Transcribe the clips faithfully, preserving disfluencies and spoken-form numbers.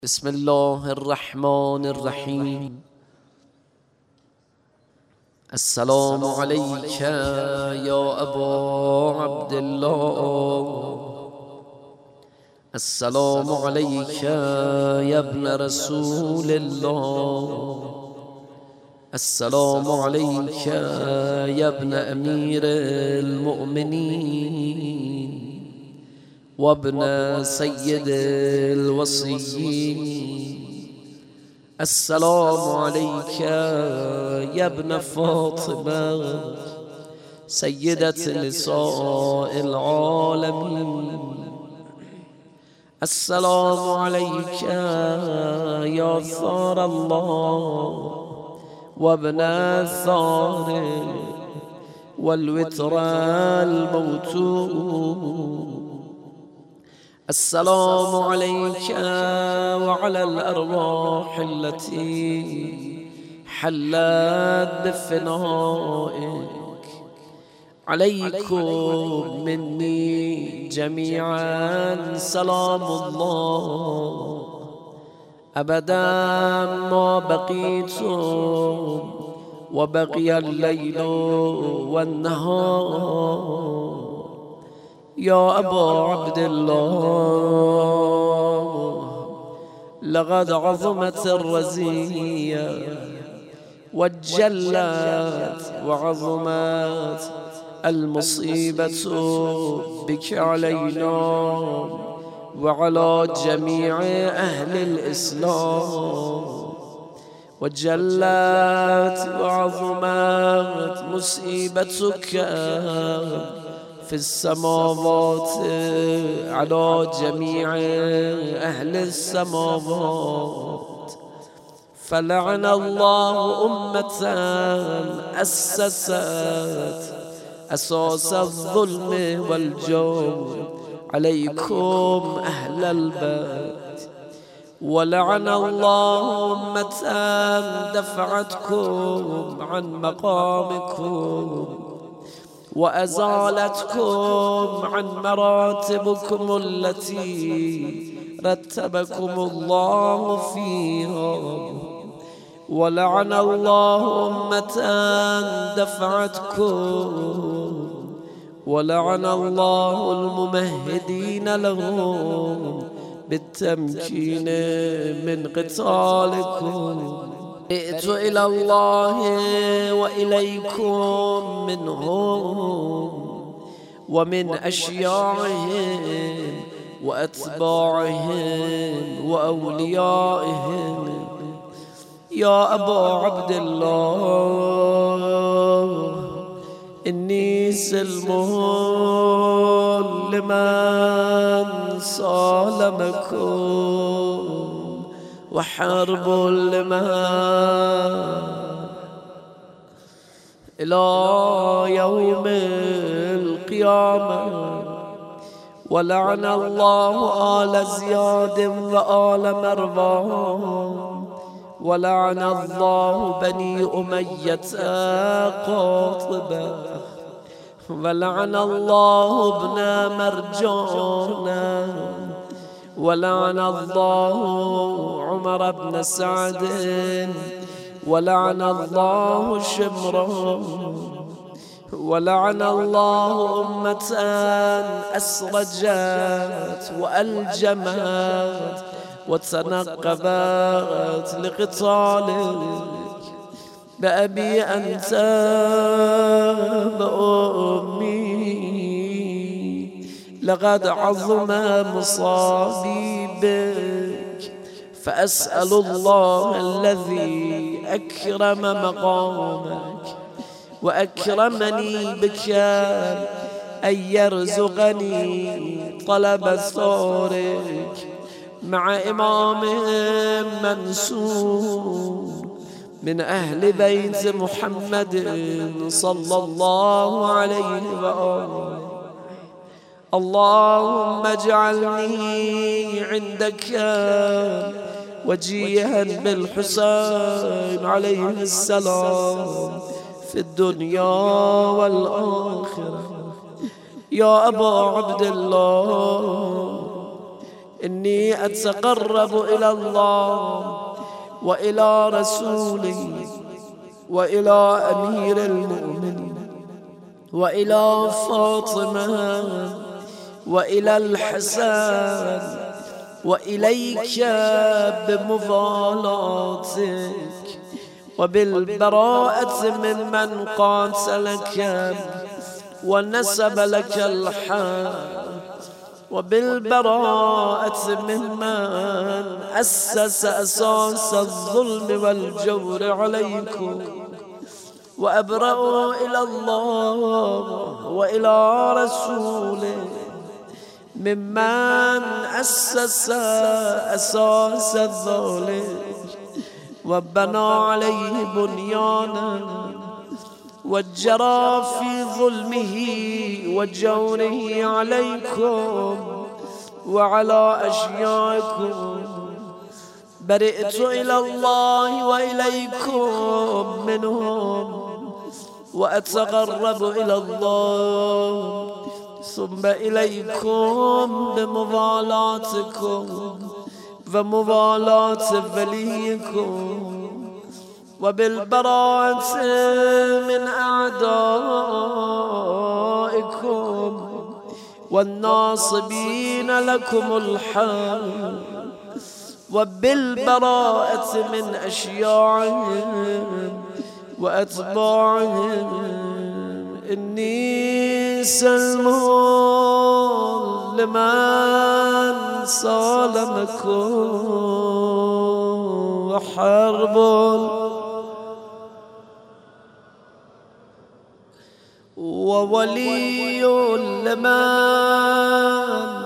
بسم الله الرحمن الرحيم. السلام عليك يا أبا عبد الله، السلام عليك يا ابن رسول الله، السلام عليك يا ابن أمير المؤمنين وابن سيد الوصيين، السلام عليك يا ابن فاطمة سيدة نساء العالمين، السلام عليك يا ثار الله وابن الثار والوتر الموتور، السلام عليك وعلى الأرواح التي حلت بفنائك، عليكم مني جميعا سلام الله أبدا ما بقيتم وبقي الليل والنهار. يا أبا عبد الله، لقد عظمت الرزية وجلت وعظمت المصيبة بك علينا وعلى جميع أهل الإسلام، وجلت وعظمت مصيبتك في السماوات على جميع أهل السماوات، فلعن الله أمة أسست أساس الظلم والجور عليكم أهل البيت، ولعن الله أمة دفعتكم عن مقامكم وأزالتكم عن مراتبكم التي رتبكم الله فيها، ولعن الله أمة دفعتكم، ولعن الله الممهدين لهم بالتمكين من قتالكم. جئت إلى الله وإليكم منهم ومن أشياعهم وأتباعهم وأوليائهم. يا أبا عبد الله، إني سلم لمن صالمكم وحرب لمن إلى يوم القيامة، ولعن الله آل زياد وآل مروان، ولعن الله بني أمية قاطبة، ولعن الله ابن مرجان، ولعن الله عمر بن سعد، ولعن الله شمرا، ولعن الله أمة أسرجت وألجمت وتنقبت لقتالك بأبي أنت وأمي، لقد عظم مصابي بك، فأسأل الله الذي أكرم مقامك وأكرمني بك أن يرزقني طلب ثارك مع إمام منصور من أهل بيت محمد صلى الله عليه وآله. اللهم اجعلني عندك وجيها بالحسين عليه السلام في الدنيا والآخرة. يا أبا عبد الله، إني أتقرب إلى الله وإلى رسوله وإلى أمير المؤمنين وإلى فاطمة وإلى الحسن وإليك بمضالاتك وبالبراءة ممن قاتلك ونسب لك الحق وبالبراءة ممن أسس أساس الظلم والجور عليكم وأبرأوا إلى الله وإلى رسوله ممن أسس أساس الظلم وبنى عليه بنيانا وجرى في ظلمه وجوره عليكم وعلى أشيائكم. برئت إلى الله وإليكم منهم وأتقرب إلى الله ثم إليكم بمضالاتكم ومضالاة وليكم وبالبراءة من أعدائكم والناصبين لكم الحق وبالبراءة من أشياعهم وأتباعهم. إني سلم لمن صالمكم وحرب وولي لمن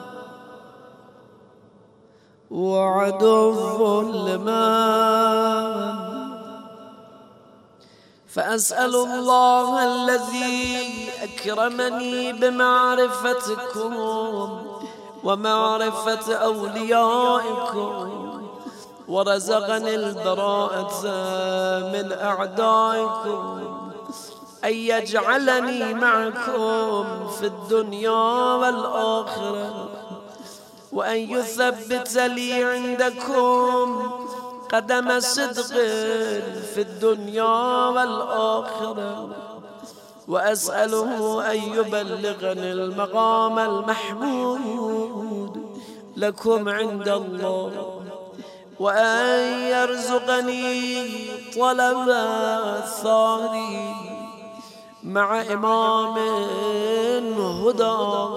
وعدو لمن. فأسأل الله الذي أكرمني بمعرفتكم ومعرفة أوليائكم ورزقني البراءة من أعدائكم أن يجعلني معكم في الدنيا والآخرة وأن يثبت لي عندكم قدم صدق في الدنيا والآخرة وأسأله أن يبلغني المقام المحمود لكم عند الله وأن يرزقني طلب ثاري مع إمام هدى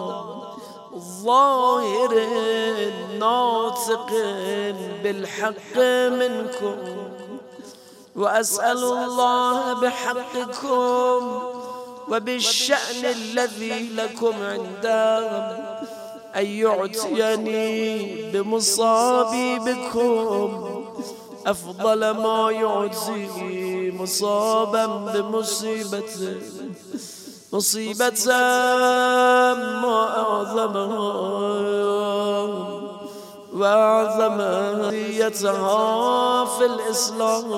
ظاهر ناطق بالحق منكم. وأسأل الله بحقكم وبالشأن الذي لكم عندهم أن يعطيني بمصابي بكم أفضل ما يعطي مصابا بمصيبته مصيبة ما أعظمها وأعظم هديتها في الإسلام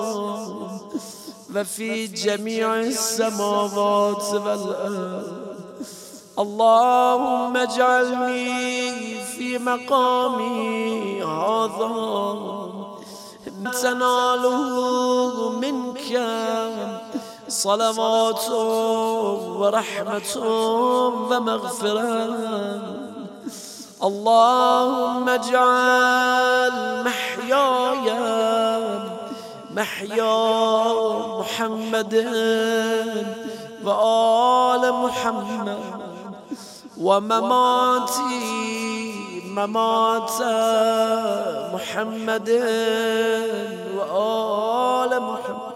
وفي جميع السماوات والأرض. اللهم اجعلني في مقامي هذا تناله منك صلوات ورحمة ومغفرة. اللهم اجعل محياي محيا محمد وآل محمد ومماتي ممات محمد وآل محمد.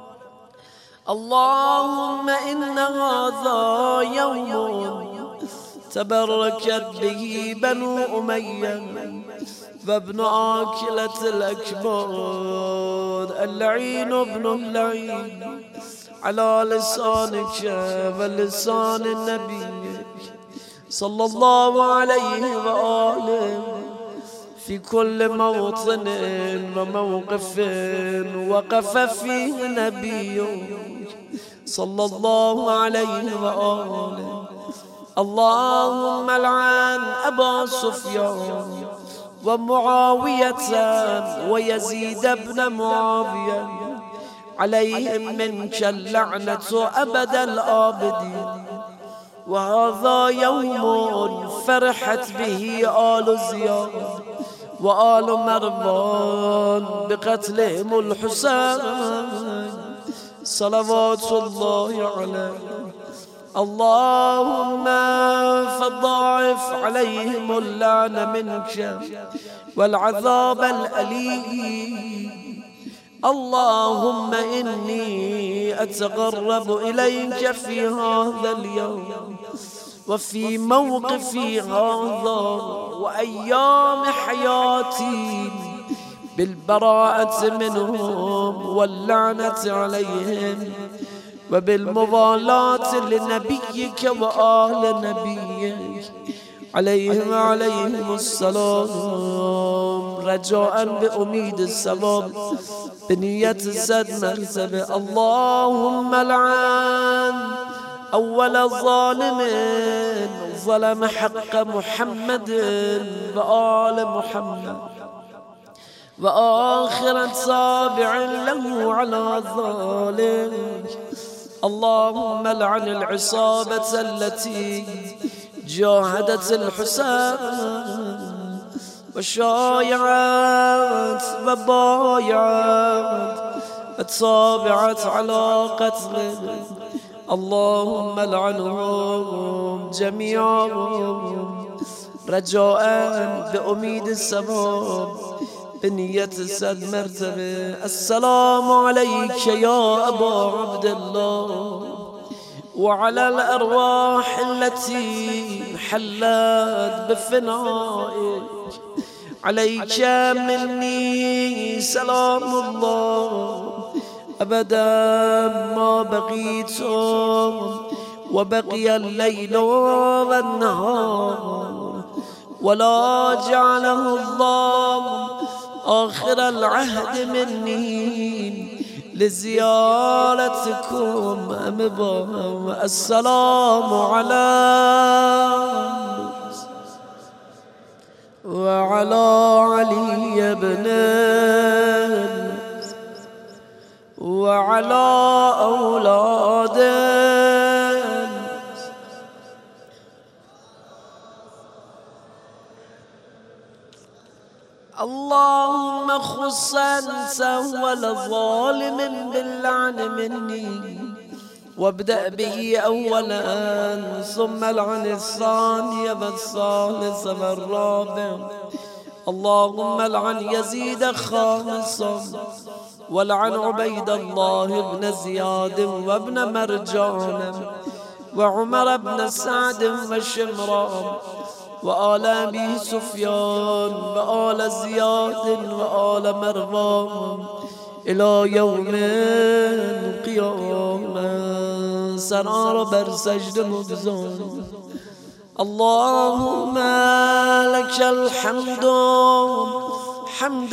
اللهم إن هذا يوم تبركت به بنو أمية وابن آكلة الأكباد اللعين ابن اللعين على لسانك ولسان النبي صلى الله عليه وآله في كل موطن وموقف وقف فيه نبي صلى الله عليه وآله. اللهم لعن أبا سفيان ومعاوية ويزيد بن معاوية عليهم منك اللعنة أبد الآبدين. وهذا يوم فرحت به آل زياد وآل مروان بقتلهم الحسين صلوات الله عليه. اللهم فضاعف عليهم اللعن منك والعذاب الأليم. اللهم إني أتقرب إليك في هذا اليوم وفي موقفي هذا وأيام حياتي بالبراءة منهم واللعنة عليهم وبالموالاة لنبيك وآل نبيك عليهم عليهم السلام، رجاء بأميد الثواب بنية زد مرتبة. اللهم لعن أول الظالم ظلم حق محمد وآل محمد، وآخر تابع له على الظالم. اللهم لعن العصابة التي جاهدت الحسين وشايعت وبايعت وتابعت على قتله. اللهم لعنهم جميعا رجاء بأميد الثواب بنية سد مرتبة. السلام عليك يا أبا عبد الله وعلى الأرواح التي حلت بفنائك. عليك مني سلام الله أبدا ما بقيتم وبقي الليل والنهار، ولا جعله الله آخر العهد مني لزيارتكم أمبا. السلام على وعلى علي بن وعلى أولاده. اللهم خص أنت أول ظالم باللعن مني وابدأ به أولا ثم العن الثاني والثالث والرابع. اللهم العن يزيد خامسا والعن عبيد الله بن زياد وابن مرجان وعمر بن سعد وشمران وآل أبي سفيان وآل زياد وآل مروان إلى يوم القيامة. سرار بر سجد مبزون. اللهم لك الحمد حمد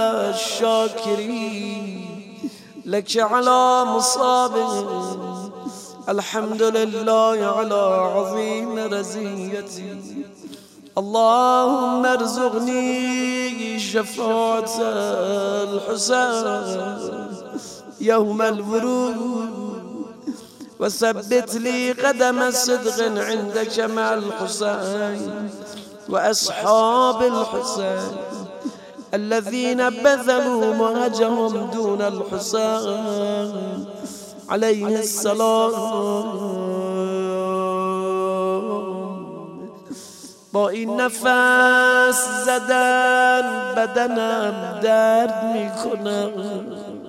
الشاكرين لك على مصاب. الحمد لله على عظيم رزيتي. اللهم ارزقني شفاعة الحسين يوم الورود وثبت لي قدم الصدق عندك مع الحسين وأصحاب الحسين الذين بذلوا مهجهم دون الحسين عليه السلام. با این نفس زدن بدنم درد میکنم.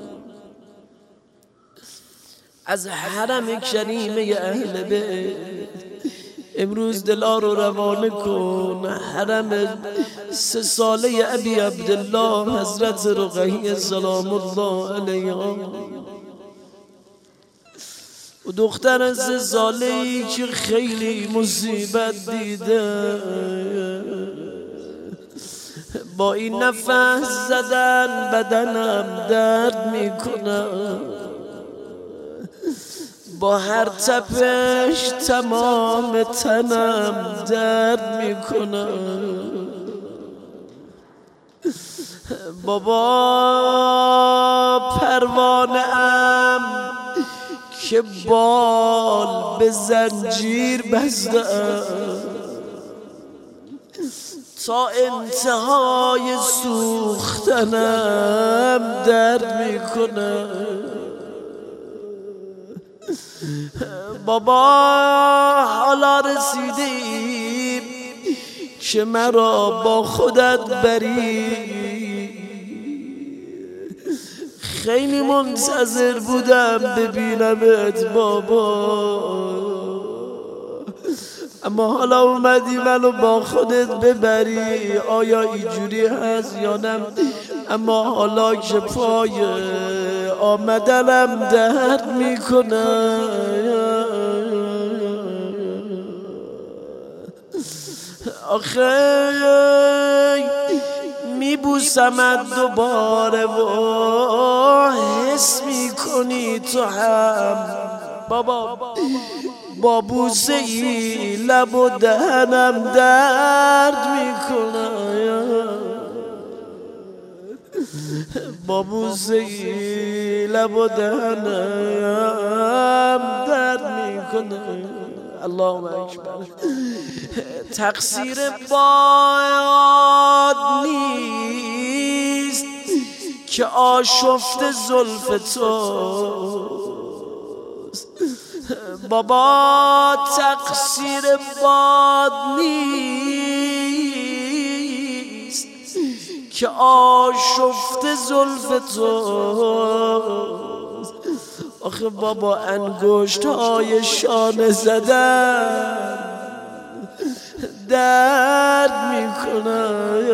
از حرم کریم اهل بیت امروز دلا رو روانه کن. حرم سه ساله ابی عبدالله حضرت رقیه سلام الله علیها و دختر سه ساله‌ای که خیلی مصیبت دیده با این نفس زدن بدنم درد میکنم. با هر تپش تمام تنم درد میکنم. بابا پروانه ام که بال به زنجیر بستم تا انتهای سوختنم درد میکنه. بابا حالا رسیدیم که مرا با خودت بری، خیلی منتظر بودم ببینمت بابا، اما حالا اومدی منو با خودت ببری. آیا اینجوری هست یا نه؟ اما حالا که پای آمدنم درد میکنه، آخه میبوسمت دوباره و حس میکنی تو هم بابا با بوسه ای لب و دهنم درد میکنه، با بوسه ای لب و دهنم درد میکنه. اللهم اکبر. تقصیر باد نیست که آشفت زلف توست بابا، تقصیر باد نیست که آشفت زلف توست. آخه بابا انگشت های شانه زدن درد میکنه،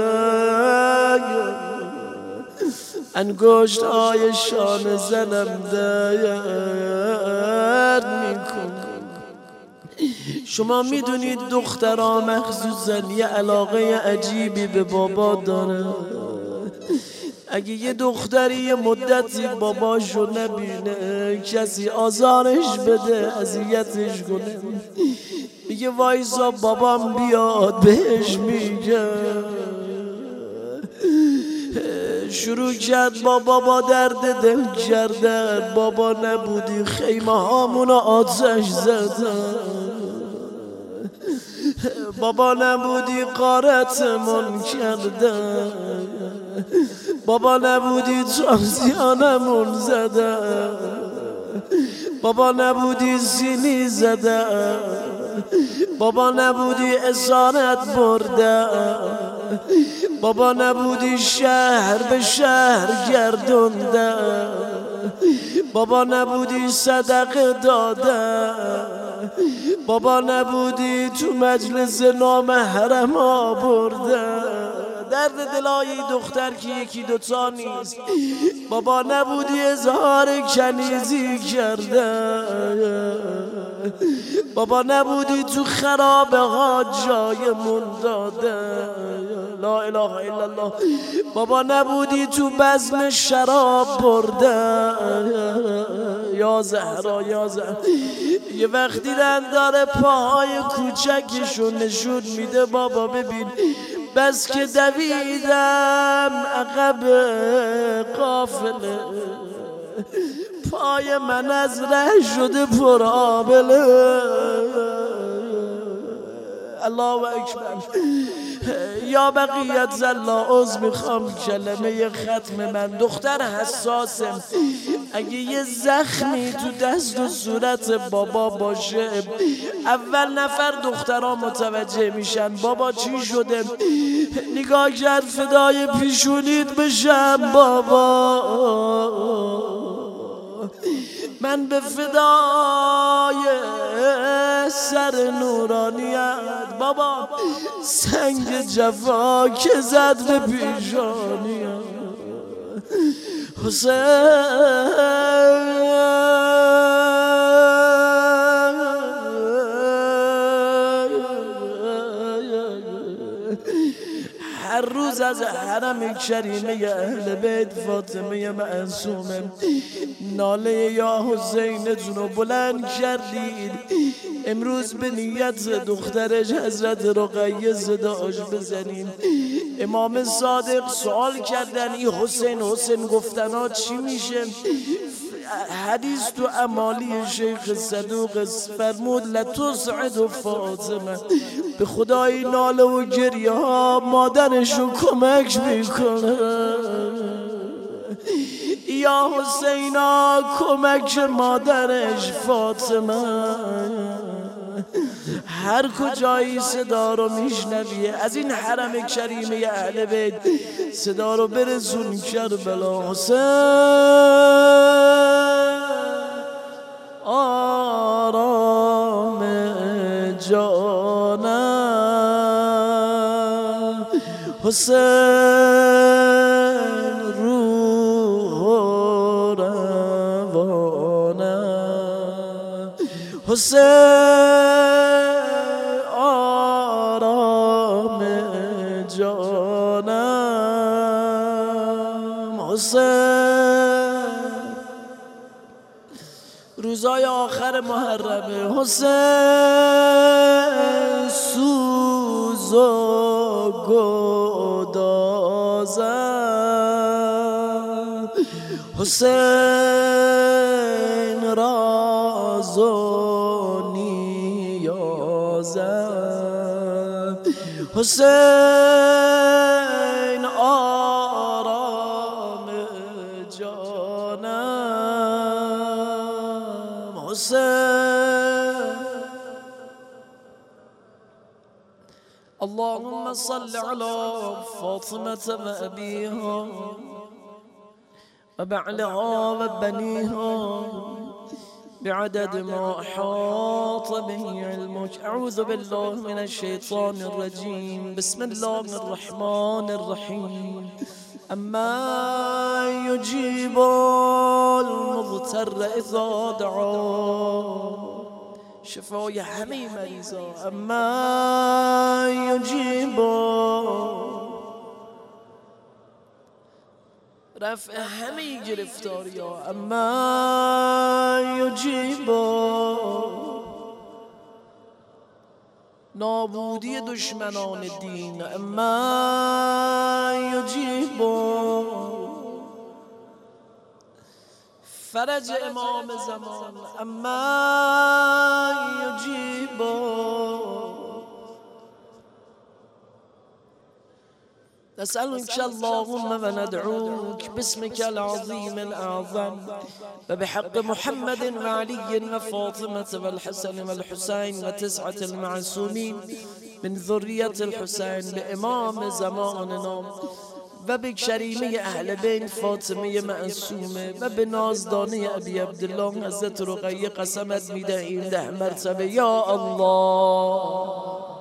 انگشت های شانه زنم درد میکنه. شما میدونید دخترها مخصوصا یه علاقه عجیبی به بابا داره. اگه یه دختری یه مدتی باباشو نبینه، کسی آزارش بده، اذیتش کنه، میگه وایسا بابام بیاد، بهش میگه. شروع کرد با بابا درد دل کردن. بابا نبودی خیمه هامونو آتش زدن، بابا نبودی قارتمون کردن، بابا نبودی تازیانمون زدن، بابا نبودی زینی زدن، بابا نبودی اسارت بردن، بابا نبودی شهر به شهر گردوندن، بابا نبودی صدقه دادن، بابا نبودی تو مجلس نامحرم آوردن. درد دلای دختر که یکی دوتا نیست. بابا نبودی اظهار کنیزی کردن، بابا نبودی تو خرابه ها جایمون دادن. لا اله الا الله. بابا نبودی تو بزم شراب بردن. یا زهرا یا زهرا. یه وقتی دیدن داره پاهای کوچکشون نشون میده، بابا ببین بس که دویدم عقب قافله، پای من از ره شده پر آبله. الله اکبر. یا بقیت زلا عوض میخوام کلمه ختم من. دختر حساسم، اگه یه زخمی تو دست و صورت بابا باشه اول نفر دخترها متوجه میشن بابا چی شده. نگاه کرد فدای پیشونیت بشم بابا، من به فدای سر نورانیت بابا، سنگ جفا که زد به پیشانیت حسین. هر روز از از حرم کریمه اهل بیت فاطمه معصومه ناله یا حسینتون رو بلند کردید. امروز به نیت دخترش حضرت رقیه صداش بزنیم. امام صادق سوال کردن این حسین حسین گفتنا چی میشه؟ حدیث تو امالی شیخ صدوق فرمود لتسعد فاطمه، به خدای ناله و گریه ها مادرشو کمک میکنه. یا حسینا کمک مادرش فاطمه. هر کجایی صدا رو میشنویه از این حرم کریمه اهل بیت صدا رو برسون کربلا. حسین آرام جانم، حسین روح و روانم، حسین آرام جانم، حسین روزای آخر محرمه، حسین سوز و گدازم، حسین راز و نیازم، حسین آرام جانم، حسین. اللهم صل على فاطمة وأبيها وبعلها وبنيها بعدد ما أحاط به علمك. أعوذ بالله من الشيطان الرجيم. بسم الله الرحمن الرحيم. أما يجيب المضطر إذا دعاه، شفای همه مریضا. اما یجیب رفع همه گرفتاری ها. اما یجیب نابودی دشمنان دین. اما یجیب فرج امام زمان. اما یجیب نسألك اللهم وندعوك باسمك العظيم الأعظم وبحق محمد وعلي وفاطمة والحسن والحسين وتسعة المعصومين من ذرية الحسين بإمام زماننا و به کریمه اهل بیت فاطمه معصومه و به نازدانه ابی عبدالله حضرت رقیه قسمت میدهیم ده مرتبه یا الله.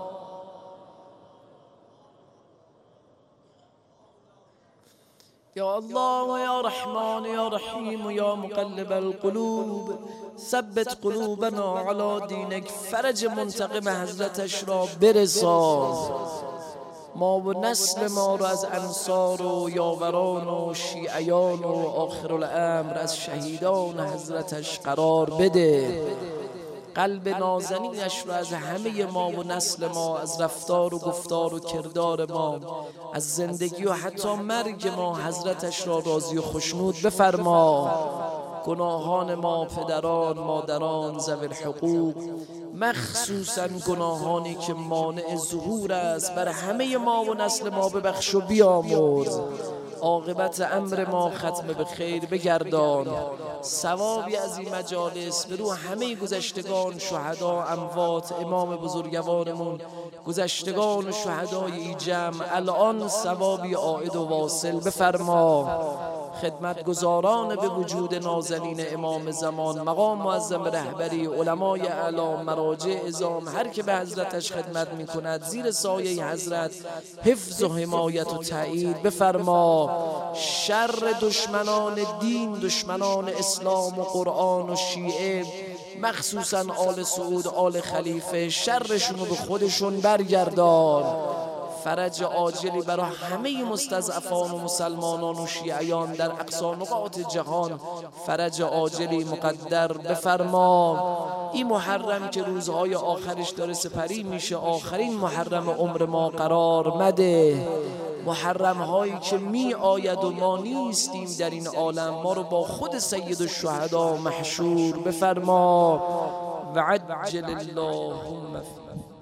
یا الله یا رحمان یا رحیم یا مقلب القلوب ثبت قلوبنا علی دینک. فرج منتقم حضرتش را برسان. ما و نسل ما رو از انصار و یاوران و شیعیان و آخر الامر از شهیدان حضرتش قرار بده. قلب نازنینش رو از همه ما و نسل ما، از رفتار و گفتار و کردار ما، از زندگی و حتی مرگ ما حضرتش را راضی و خوشنود بفرما. گناهان ما، پدران، مادران، ذوی الحقوق، مخصوصا گناهانی که مانع ظهور است بر همه ما و نسل ما ببخش و بیامرز. عاقبت امر ما ختم به خیر بگردان. ثوابی از این مجالس به روح همه گذشتگان، شهدا، اموات، امام بزرگوارمون، گذشتگان و شهدای این جمع الان ثوابی عائد و واصل بفرما. خدمتگزاران به وجود نازنین امام زمان، مقام معظم رهبری، علمای اعلام، مراجع عظام، هر که به حضرتش خدمت می کند زیر سایه حضرت حفظ و حمایت و تأیید بفرما. شر دشمنان دین، دشمنان اسلام و قرآن و شیعه، مخصوصا آل سعود، آل خلیفه، شرشون رو به خودشون برگردان. فرج عاجلی برای همه مستضعفان و مسلمانان و شیعیان در اقصی نقاط جهان فرج عاجلی مقدر بفرما. این محرم که روزهای آخرش داره سپری میشه، آخرین محرم عمر ما قرار مده. محرم هایی که می آید و ما نیستیم در این عالم، ما رو با خود سید الشهدا محشور بفرما. و عجل اللهم